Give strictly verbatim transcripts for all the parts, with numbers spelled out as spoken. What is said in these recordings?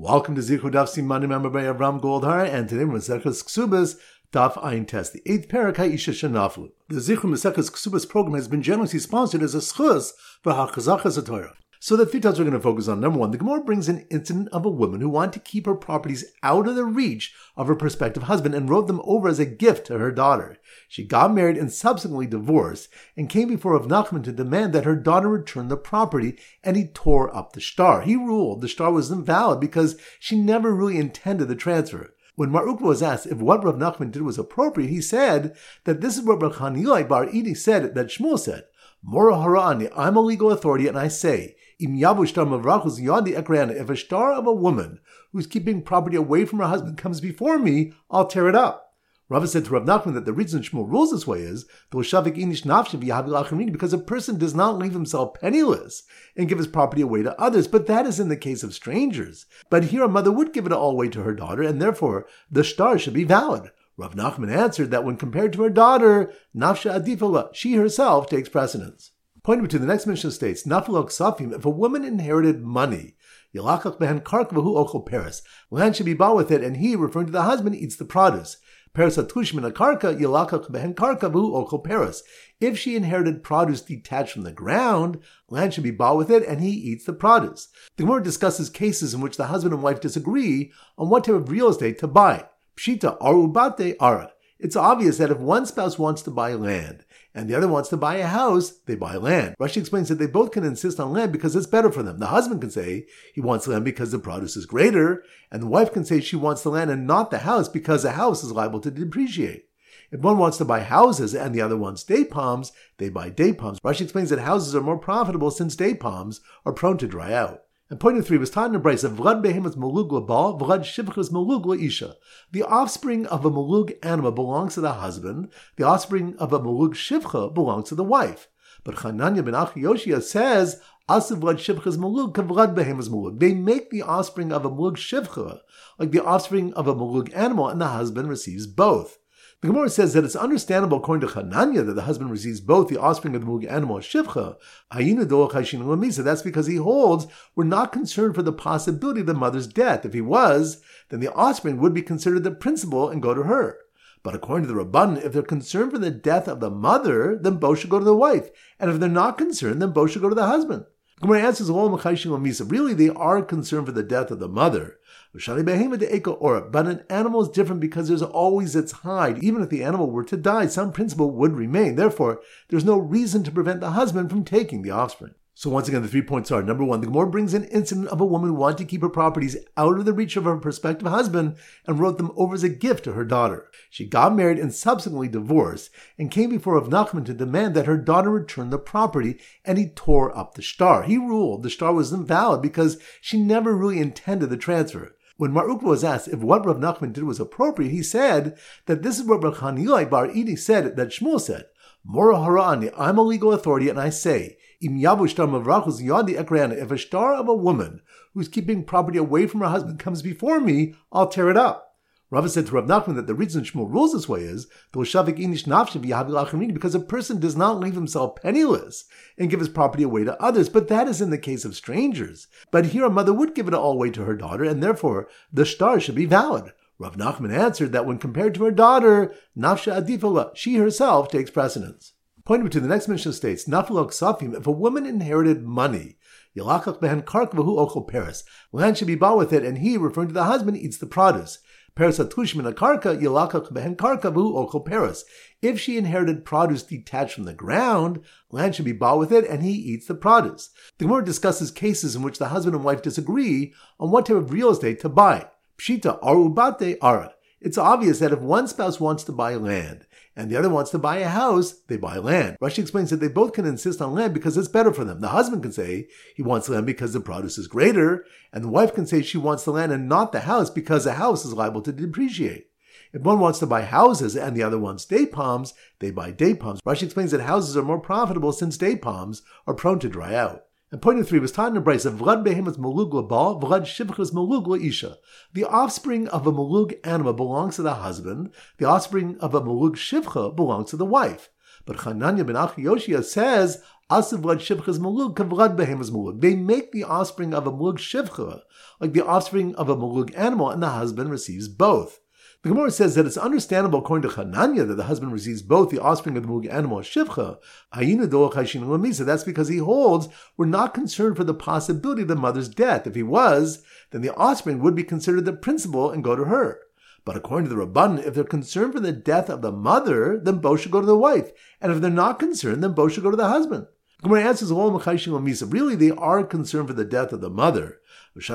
Welcome to Zichud Daf Siman Member by Avram Goldhar, and today we're Maseches Ksubas Daf Ayin Test, the eighth parak Ha'isha Shenaflu. The Zichud Maseches Ksubas program has been generously sponsored as a schus for Hachazachas HaTorah. So the three thoughts we're going to focus on. Number one, the Gemara brings an incident of a woman who wanted to keep her properties out of the reach of her prospective husband and wrote them over as a gift to her daughter. She got married and subsequently divorced and came before Rav Nachman to demand that her daughter return the property, and he tore up the shtar. He ruled the shtar was invalid because she never really intended the transfer. When Mar Ukva was asked if what Rav Nachman did was appropriate, he said that this is what Rav Chanilai Bar Idi said that Shmuel said, Mora Harani, I'm a legal authority and I say, if a shtar of a woman who's keeping property away from her husband comes before me, I'll tear it up. Rava said to Rav Nachman that the reason Shmuel rules this way is because a person does not leave himself penniless and give his property away to others, but that is in the case of strangers. But here a mother would give it all away to her daughter, and therefore the shtar should be valid. Rav Nachman answered that when compared to her daughter, nafsha adifala, she herself takes precedence. Pointing to the next Mishnah states, Naflo Ksafim, if a woman inherited money, Yalakach behen karka v'hu ochel peres, land should be bought with it, and he, referring to the husband, eats the produce. Peres atush min karka, Yalakach behen karka v'hu ochel peres. If she inherited produce detached from the ground, land should be bought with it, and he eats the produce. The Gemara discusses cases in which the husband and wife disagree on what type of real estate to buy. Pshita aru bate ara. It's obvious that if one spouse wants to buy land and the other wants to buy a house, they buy land. Rashi explains that they both can insist on land because it's better for them. The husband can say he wants land because the produce is greater, and the wife can say she wants the land and not the house because the house is liable to depreciate. If one wants to buy houses and the other wants date palms, they buy date palms. Rashi explains that houses are more profitable since date palms are prone to dry out. And point three was taught in the Brisa of Vlad behemoth malug l'bal, Vlad shivchas malug l'isha. The offspring of a malug animal belongs to the husband. The offspring of a malug shivcha belongs to the wife. But Chananya ben Achioshia says, Asiv Vlad shivchas malug ka Vlad behemoth malug. They make the offspring of a malug shivcha like the offspring of a malug animal, and the husband receives both. The Gemara says that it's understandable, according to Chananya, that the husband receives both the offspring of the malug animal and shivcha. That's because he holds we're not concerned for the possibility of the mother's death. If he was, then the offspring would be considered the principal and go to her. But according to the Rabbanan, if they're concerned for the death of the mother, then both should go to the wife. And if they're not concerned, then both should go to the husband. The Gemara answers, really, they are concerned for the death of the mother. But an animal is different because there's always its hide. Even if the animal were to die, some principle would remain. Therefore, there's no reason to prevent the husband from taking the offspring. So once again, the three points are, number one, the Gemara brings an incident of a woman who wanted to keep her properties out of the reach of her prospective husband and wrote them over as a gift to her daughter. She got married and subsequently divorced and came before Rav Nachman to demand that her daughter return the property, and he tore up the shtar. He ruled the shtar was invalid because she never really intended the transfer. When Mar Ukva was asked if what Rav Nachman did was appropriate, he said that this is what Rav Chanilai Bar Idi said that Shmuel said, Mora Harani, I'm a legal authority and I say, if a shtar of a woman who's keeping property away from her husband comes before me, I'll tear it up. Rava said to Rav Nachman that the reason Shmuel rules this way is because a person does not leave himself penniless and give his property away to others, but that is in the case of strangers. But here a mother would give it all away to her daughter, and therefore the shtar should be valid. Rav Nachman answered that when compared to her daughter, nafsha adifala, she herself takes precedence. Pointing to the next Mishnah states, Naflo Ksafim, if a woman inherited money, Yalakach behen karka v'hu ochel peres, land should be bought with it, and he, referring to the husband, eats the produce. Peres atush min karka, Yalakach behen karka v'hu ochel peres. If she inherited produce detached from the ground, land should be bought with it, and he eats the produce. The Gemara discusses cases in which the husband and wife disagree on what type of real estate to buy. Pshita aru bate ara. It's obvious that if one spouse wants to buy land and the other wants to buy a house, they buy land. Rashi explains that they both can insist on land because it's better for them. The husband can say he wants land because the produce is greater, and the wife can say she wants the land and not the house because the house is liable to depreciate. If one wants to buy houses and the other wants date palms, they buy date palms. Rashi explains that houses are more profitable since date palms are prone to dry out. And point three was taught in the Brisa of Vlad behemoth malug l'bal, Vlad shivchas malug l'isha. The offspring of a malug animal belongs to the husband. The offspring of a malug shivcha belongs to the wife. But Hananya ben Achi Yoshia says, Asav vlad shivchas mulug kavlad behemas mulug. They make the offspring of a mulug shivcha like the offspring of a mulug animal, and the husband receives both. The Gemara says that it's understandable, according to Hananya, that the husband receives both the offspring of the mulug animal and shivcha. That's because he holds we're not concerned for the possibility of the mother's death. If he was, then the offspring would be considered the principal and go to her. But according to the Rabbanan, if they're concerned for the death of the mother, then both should go to the wife. And if they're not concerned, then both should go to the husband. Gemara answers, really, they are concerned for the death of the mother. But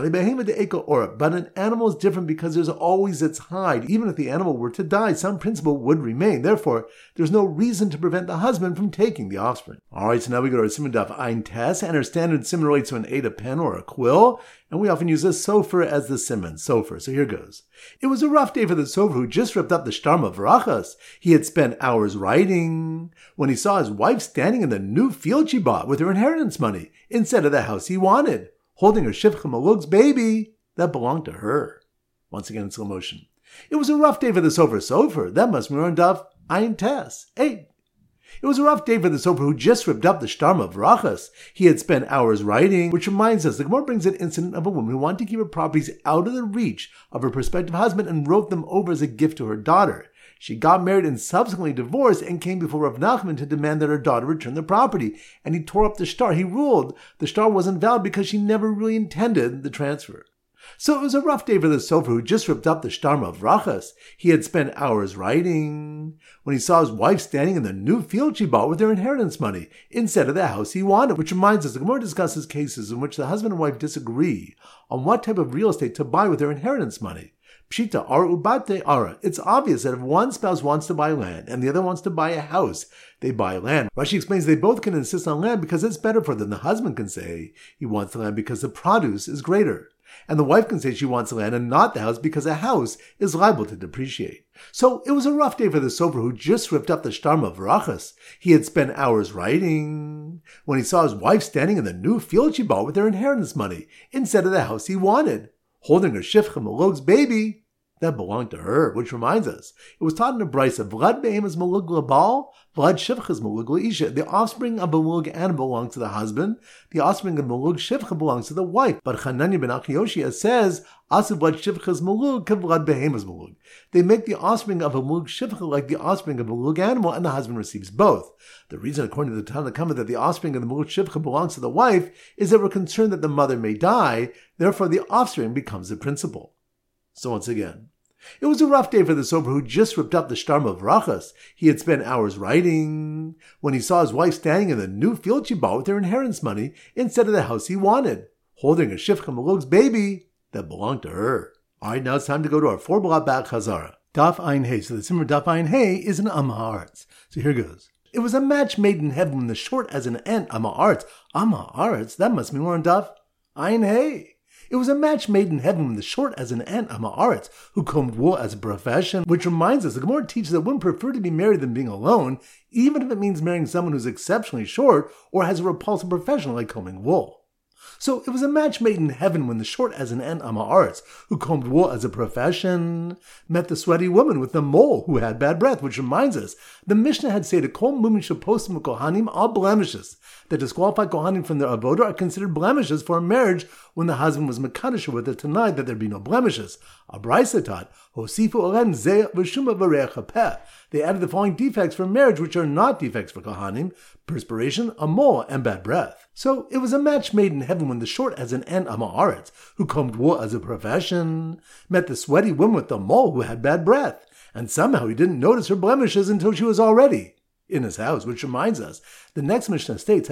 an animal is different because there's always its hide. Even if the animal were to die, some principle would remain. Therefore, there's no reason to prevent the husband from taking the offspring. All right, so now we go to our Siman Daf Ein Tes, and our standard Siman relates to an Ada pen or a quill, and we often use a sofer as the Siman, sofer. So here goes. It was a rough day for the sofer who just ripped up the shtarm of Rachas. He had spent hours writing when he saw his wife standing in the new field she bought with her inheritance money instead of the house he wanted, holding her shivcha malug's baby that belonged to her. Once again in slow motion. It was a rough day for the sofer. Sofer, that must be on Daf Ein Tes. Eight. It was a rough day for the sofer who just ripped up the shtarm of Rachas. He had spent hours writing, which reminds us, the Gemara brings an incident of a woman who wanted to keep her properties out of the reach of her prospective husband and wrote them over as a gift to her daughter. She got married and subsequently divorced and came before Rav Nachman to demand that her daughter return the property. And he tore up the shtar. He ruled the shtar wasn't valid because she never really intended the transfer. So it was a rough day for the sofer who just ripped up the shtar of Rachas. He had spent hours writing when he saw his wife standing in the new field she bought with her inheritance money instead of the house he wanted. Which reminds us, the Gemara discusses cases in which the husband and wife disagree on what type of real estate to buy with their inheritance money. Pshita, ar ubate ara. It's obvious that if one spouse wants to buy land and the other wants to buy a house, they buy land. Rashi explains they both can insist on land because it's better for them. The husband can say he wants the land because the produce is greater. And the wife can say she wants the land and not the house because a house is liable to depreciate. So it was a rough day for the sofer who just ripped up the shtarm of Rachas. He had spent hours writing when he saw his wife standing in the new field she bought with her inheritance money instead of the house he wanted, holding her shivcha malug's baby that belonged to her. Which reminds us, it was taught in a brisa, Vlad be'emas malug labal, Vlad shivchas malug la'isha. The offspring of a malug animal belongs to the husband. The offspring of malug shivcha belongs to the wife. But Hananya ben Achi Yoshia says, Asav vlad shivchas malug kavlad be'emas malug. They make the offspring of a malug shivcha like the offspring of a malug animal, and the husband receives both. The reason, according to the Tanna Kama, that the offspring of the malug shivcha belongs to the wife is that we're concerned that the mother may die. Therefore, the offspring becomes the principal. So once again, it was a rough day for the sofer who just ripped up the shtarm of Rachas. He had spent hours writing when he saw his wife standing in the new field she bought with her inheritance money instead of the house he wanted, holding a shivcha malug's baby that belonged to her. All right, now it's time to go to our four blot back Chazara. Daf Ein Hey. So the Simmer Daf Ein Hey is an Amma Haaretz. So here goes. It was a match made in heaven when the short as an ant Amma Haaretz. Amma Haaretz? That must be more on Daf Ein Hey. It was a match made in heaven when the short as an ant Amma Haaretz, who combed wool as a profession, which reminds us, the Gemara teaches that women prefer to be married than being alone, even if it means marrying someone who's exceptionally short or has a repulsive profession like combing wool. So it was a match made in heaven when the short as an ant Amma Haaretz, who combed wool as a profession, met the sweaty woman with the mole who had bad breath, which reminds us, the Mishnah had said, Kol mumin shepostim kohanim, all blemishes that disqualified kohanim from their avodah are considered blemishes for a marriage when the husband was mekadosh with it tonight that there be no blemishes. A brisa taught, Hosifu oren zeh v'shuma v'reach hapeh. They added the following defects for marriage, which are not defects for kohanim: perspiration, a mole, and bad breath. So it was a match made in heaven when the short as an ant Amma Haaretz, who combed wool as a profession, met the sweaty woman with the mole who had bad breath, and somehow he didn't notice her blemishes until she was already in his house, which reminds us, the next Mishnah states,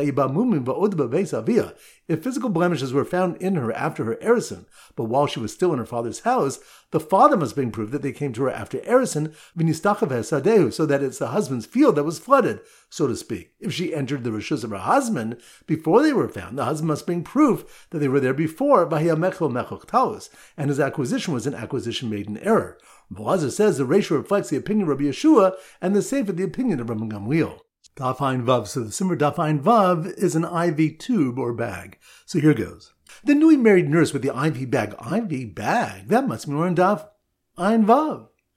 if physical blemishes were found in her after her erison, but while she was still in her father's house, the father must bring proof that they came to her after erison, so that it's the husband's field that was flooded, so to speak. If she entered the reshus of her husband before they were found, the husband must bring proof that they were there before, and his acquisition was an acquisition made in error. Belazar says the ratio reflects the opinion of Rabbi Yeshua and the Sefer the opinion of Rabbi Gamliel. Daf Ein Vav. So the Simmer Daf Ein Vav is an I V tube or bag. So here goes. The newly married nurse with the I V bag. I V bag? That must be more in Daf Ein Vav.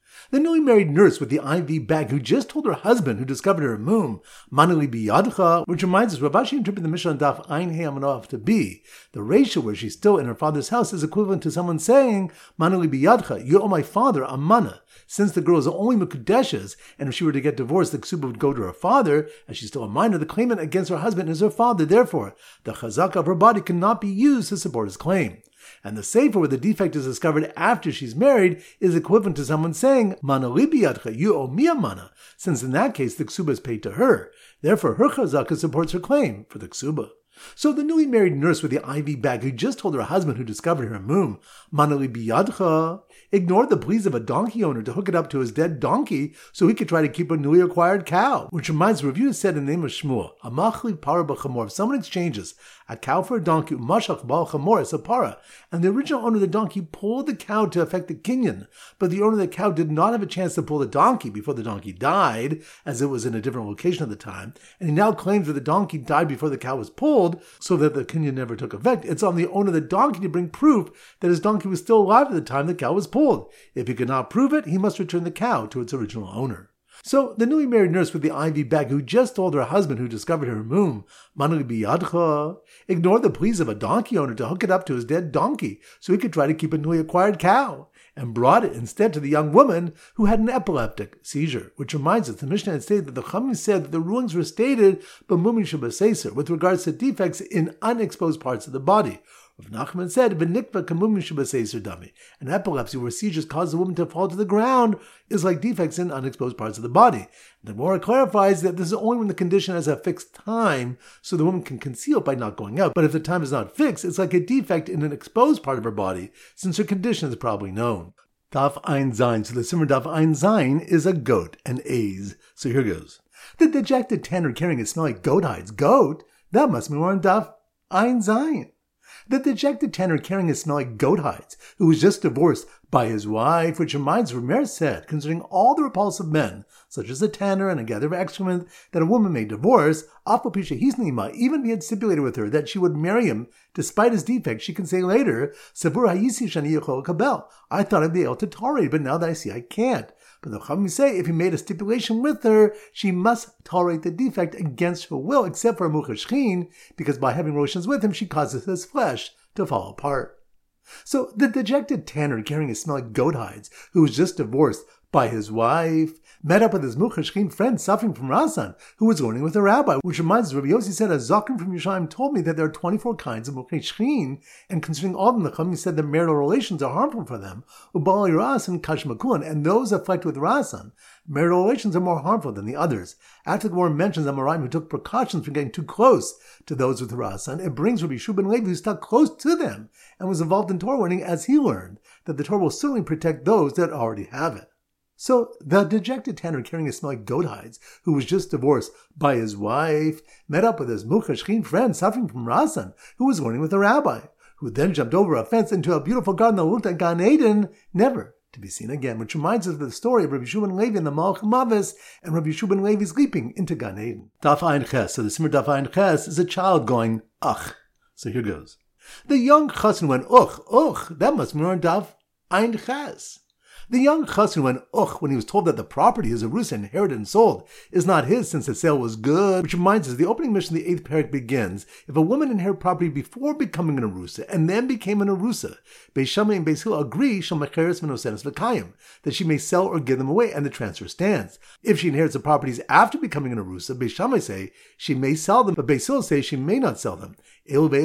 The newly married nurse with the I V bag who just told her husband, who discovered her mum, Manali biyadcha, which reminds us, Rav Ashi interpreted the Mishnah on Daf Ein Hey Amanof to be the ratio where she's still in her father's house is equivalent to someone saying, Manali biyadcha, you owe my father a mana. Since the girl is only Mekudeshes, and if she were to get divorced, the ksuba would go to her father, as she's still a minor, the claimant against her husband is her father. Therefore, the chazaka of her body cannot be used to support his claim. And the sefer where the defect is discovered after she's married is equivalent to someone saying, Mana li biyadcha, you owe me a mana, since in that case the ksuba is paid to her. Therefore, her chazaka supports her claim for the ksuba. So the newly married nurse with the I V bag who just told her husband, who discovered her mum, Mana li biyadcha, ignored the pleas of a donkey owner to hook it up to his dead donkey so he could try to keep a newly acquired cow. Which reminds the review said in the name of Shmuel, Amachli para b'chamor, if someone exchanges a cow for a donkey, mashach bal chamor is a para, and the original owner of the donkey pulled the cow to affect the kinyan, but the owner of the cow did not have a chance to pull the donkey before the donkey died, as it was in a different location at the time, and he now claims that the donkey died before the cow was pulled, so that the kinyan never took effect. It's on the owner of the donkey to bring proof that his donkey was still alive at the time the cow was pulled. If he could not prove it, he must return the cow to its original owner. So the newly married nurse with the I V bag who just told her husband, who discovered her mum, Manali biyadcha, ignored the pleas of a donkey owner to hook it up to his dead donkey so he could try to keep a newly acquired cow, and brought it instead to the young woman who had an epileptic seizure. Which reminds us, the Mishnah had stated that the Chachamim said that the rulings were stated b'mumin shebaseser with regards to defects in unexposed parts of the body. Rav Nachman said, "V'nikva kamumin shebaseser dami." An epilepsy where seizures cause the woman to fall to the ground is like defects in unexposed parts of the body. The Gemara clarifies that this is only when the condition has a fixed time, so the woman can conceal it by not going out. But if the time is not fixed, it's like a defect in an exposed part of her body, since her condition is probably known. Daf Ein Zayin. So the Simmer Daf Ein Zayin is a goat, an A's. So here goes. The dejected tanner carrying a smelly goat hides. Goat? That must be more on Daf Ein Zayin. The dejected tanner carrying a smelly goat hides, who was just divorced by his wife, which reminds Rameir said, considering all the repulsive men, such as a tanner and a gather of excrement, that a woman may divorce, Afapisha Hisnima, even if he had stipulated with her that she would marry him despite his defects, she can say later, Savur Hayisi Shani Yechol Kabel. I thought I'd be able to tolerate, but now that I see I can't. But the Chachamim say if he made a stipulation with her, she must tolerate the defect against her will, except for Muchashchin, because by having relations with him, she causes his flesh to fall apart. So the dejected tanner carrying a smelly goat hides, who was just divorced by his wife, met up with his Muchashchin friend suffering from Rasan, who was learning with a rabbi, which reminds us, Rabbi Yossi said, a Zakrim from Yerushalayim told me that there are twenty-four kinds of Muchashchin, and considering all of them, the Chachamim said that marital relations are harmful for them, Ubal Ras and Kashmakuan, and those afflicted with Rasan, marital relations are more harmful than the others. After the Gemara mentions Amoraim who took precautions from getting too close to those with Rasan, it brings Rabbi Yeshua ben Levi who stuck close to them and was involved in Torah learning as he learned that the Torah will certainly protect those that already have it. So the dejected tanner carrying a smelly goat hides, who was just divorced by his wife, met up with his Muchashchin friend suffering from Rasan, who was learning with a rabbi, who then jumped over a fence into a beautiful garden that looked like Gan Eden, never to be seen again, which reminds us of the story of Rabbi Yeshua ben Levi and the Malach Mavis, and Rabbi Yeshua ben Levi's leaping into Gan Eden. Daf Ein Ches. So the Simmer Daf Ein Ches is a child going, ach. So here goes. The young chassan went, ugh, ugh, that must be on Daf Ein Ches. The young chassan went, ugh, when he was told that the property his Arusa inherited and sold is not his since the sale was good, which reminds us, the opening mission of the eighth parak begins, if a woman inherited property before becoming an Arusa and then became an Arusa, Beis Shammai and Beis Hillel agree, shel mecheres v'nosenes v'kayim, that she may sell or give them away, and the transfer stands. If she inherits the properties after becoming an Arusa, Beis Shammai say she may sell them, but Beis Hillel say she may not sell them. They both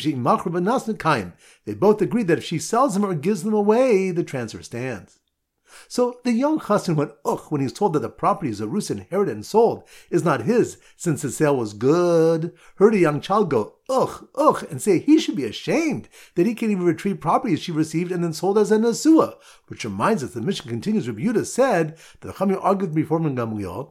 agree that if she sells them or gives them away, the transfer stands. So the young chassan went ugh when he was told that the property his Arusa inherited and sold is not his since the sale was good. Heard a young child go ugh, ugh, and say he should be ashamed that he can't even retrieve property she received and then sold as a Nesua. Which reminds us, the mission continues, Rabbi Yehuda said that the Chachamim argued before him Gamliel,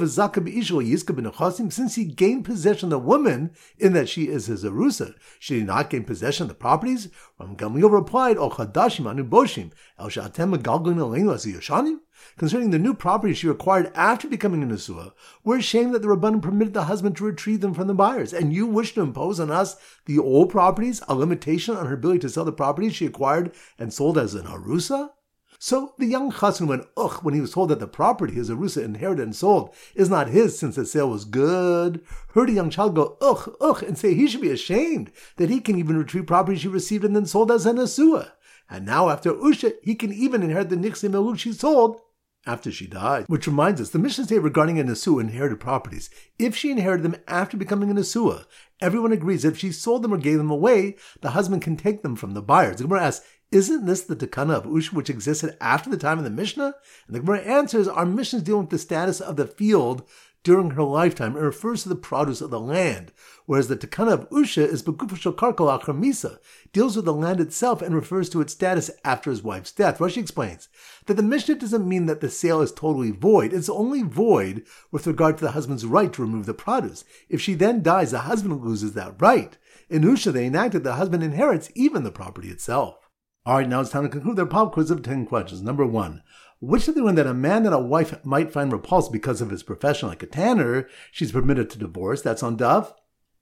since he gained possession of the woman in that she is his Arusa, should he not gain possession of the properties? Ram Gamliel replied, O Chadashim anu boshim, el she'atem megalgalin aleinu as yoshanim? Concerning the new property she acquired after becoming a Nesua, we're ashamed that the Rabbanim permitted the husband to retrieve them from the buyers, and you wish to impose on us the old properties, a limitation on her ability to sell the properties she acquired and sold as an Arusa? So the young chassan went ugh when he was told that the property his arusa inherited and sold is not his since the sale was good. Heard a young child go ugh ugh and say he should be ashamed that he can even retrieve property she received and then sold as an asua. And now after Usha, he can even inherit the Nichse Melug she sold after she died. Which reminds us, the Mishnah states regarding an Asua inherited properties, if she inherited them after becoming an Asua, everyone agrees that if she sold them or gave them away, the husband can take them from the buyers. The Gemara asks, isn't this the Takana of Usha which existed after the time of the Mishnah? And the Gemara answers, our Mishnah is dealing with the status of the field during her lifetime. It refers to the produce of the land, whereas the Takana of Usha is Begufashal Karkal Achar Misa, deals with the land itself and refers to its status after his wife's death. Rashi explains that the Mishnah doesn't mean that the sale is totally void. It's only void with regard to the husband's right to remove the produce. If she then dies, the husband loses that right. In Usha, they enacted the husband inherits even the property itself. All right, now it's time to conclude their pop quiz of ten questions. Number one. Which of the one that a man that a wife might find repulsive because of his profession, like a tanner, she's permitted to divorce? That's on Dove.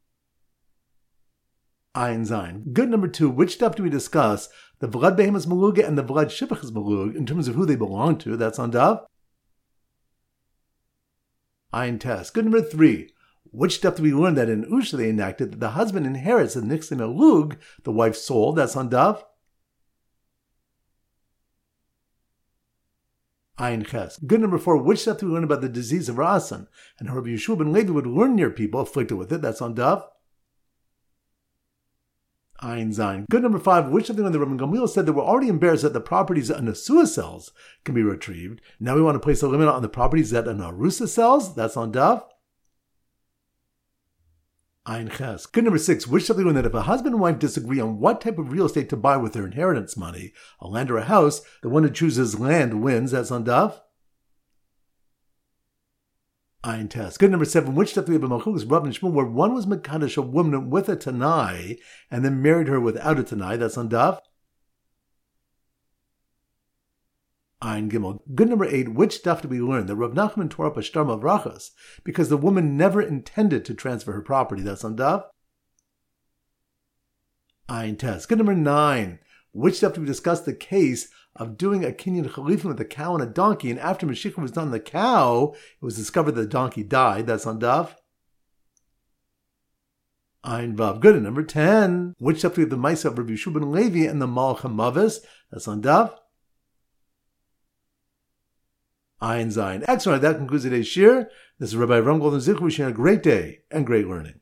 Ayin Zayin. Good number two. Which stuff do we discuss? The Vlad Behemoth Maluga and the Vlad Shivachas Malug in terms of who they belong to? That's on Dove. Ayin Test. Good number three. Which stuff do we learn that in Usha they enacted that the husband inherits the Nichse Melug, the wife's soul? That's on Dove. Ayin Ches. Good number four. Which stuff do we learn about the disease of Rasan? And Rabbi Yeshua ben Levi would learn near people afflicted with it. That's on Dove. Ayin Zayin. Good number five. Which of the one that Rabbi Gamliel said that we're already embarrassed that the properties an Asua sells can be retrieved. Now we want to place a limit on the properties that an Arusa sells. That's on Dove. Ayin Ches. Good number six. Which stuff do we learn that if a husband and wife disagree on what type of real estate to buy with their inheritance money, a land or a house, the one who chooses land wins. That's on Dove. Ayin Test. Good number seven. Which stuff do we have in Malchus, Rav and Shmuel, where one was Mekadosh, a woman with a Tanai, and then married her without a Tanai? That's on Dove. Ayin Gimel. Good number eight. Which stuff do we learn that Rav Nachman tore up a shtar mavrachas because the woman never intended to transfer her property? That's on Dove. Ayin Test. Good number nine. Which stuff do we discuss the case of doing a kinyan chalifim with a cow and a donkey, and after Mashiach was done the cow, it was discovered that the donkey died? That's on Dove. Ayin Vav. Good. And number ten. Which stuff do we have the Maisa of Rabbi Yeshua ben Levi and the Malach HaMavis? That's on Dove. Ayin Zayin. Excellent. That concludes today's shir. This is Rabbi Ram Golden Zichru wishing a great day and great learning.